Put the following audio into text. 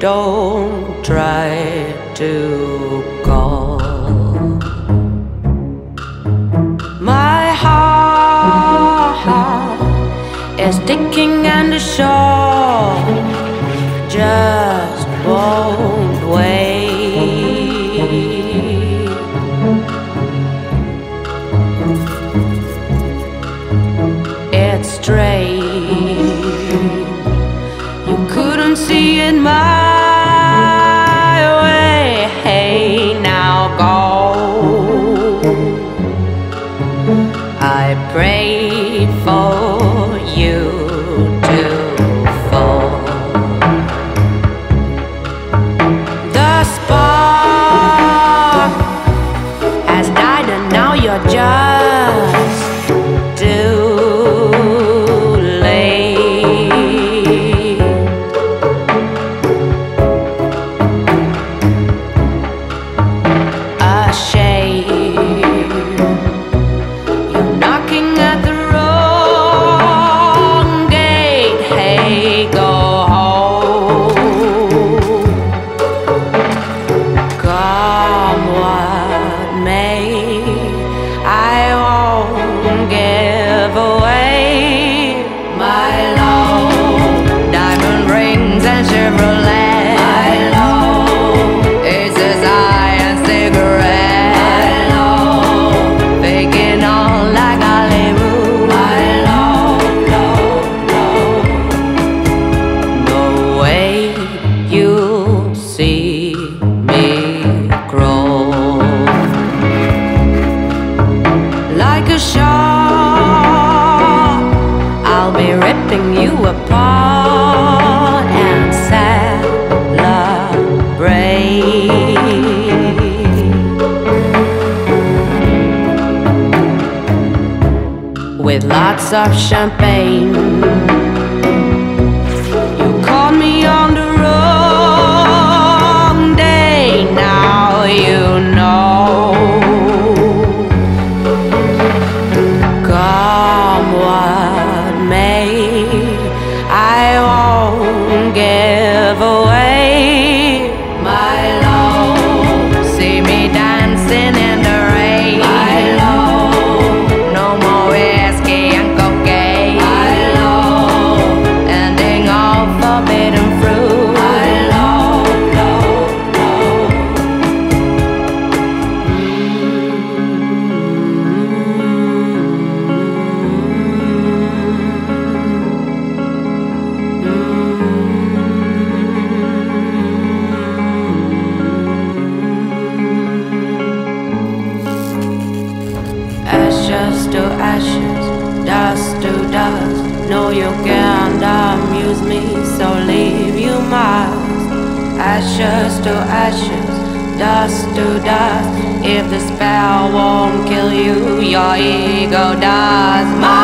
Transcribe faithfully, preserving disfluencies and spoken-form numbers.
don't try to call. My heart is ticking and the shore just won't wait. It's strange, you couldn't see it my way. Hey, now go. I prayed for you to fall. The spark has died and now you're just too late. A shame, you're knocking at the wrong gate. Hey, go home. Come what may, I won't give away my love. Diamond rings and Chevrolet. My love. Aces, eye and cigarette. My love. Faking on like Hollywood. My love, love, love. No way you'll see me crawl like a shark. I'll be ripping you apart and celebrate with lots of champagne. You caught me on the wrong day. Now you know. Come what may, I won't give away my love. See me dancing in the rain. My love. No more whiskey and cocaine. My love. Ending all forbidden fruit. My love, love, love. Ashes to ashes, dust to dust. No, you can't amuse me, so leave you must. Ashes to ashes, dust to dust. If the spell won't kill you, your ego does. My